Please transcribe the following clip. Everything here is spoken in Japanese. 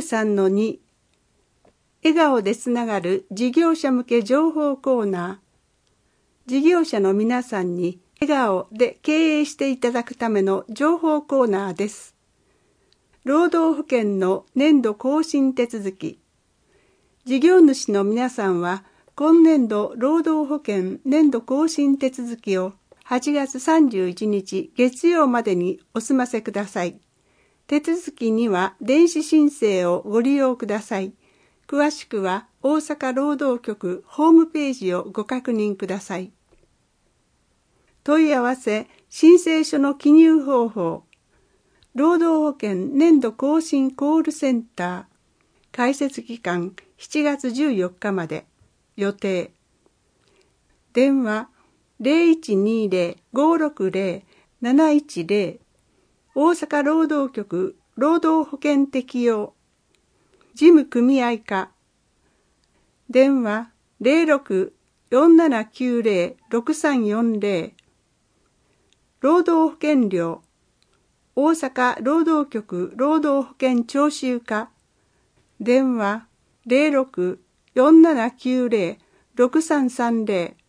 13-2 笑顔でつながる事業者向け情報コーナー。事業者の皆さんに笑顔で経営していただくための情報コーナーです。労働保険の年度更新手続き。事業主の皆さんは今年度労働保険年度更新手続きを8月31日月曜までにお済ませください。手続きには電子申請をご利用ください。詳しくは大阪労働局ホームページをご確認ください。問い合わせ、申請書の記入方法、労働保険年度更新コールセンター、開設期間7月14日まで、予定。電話0120-560-710、大阪労働局労働保険適用、事務組合課、電話06-4790-6340、労働保険料、大阪労働局労働保険徴収課、電話06-4790-6330、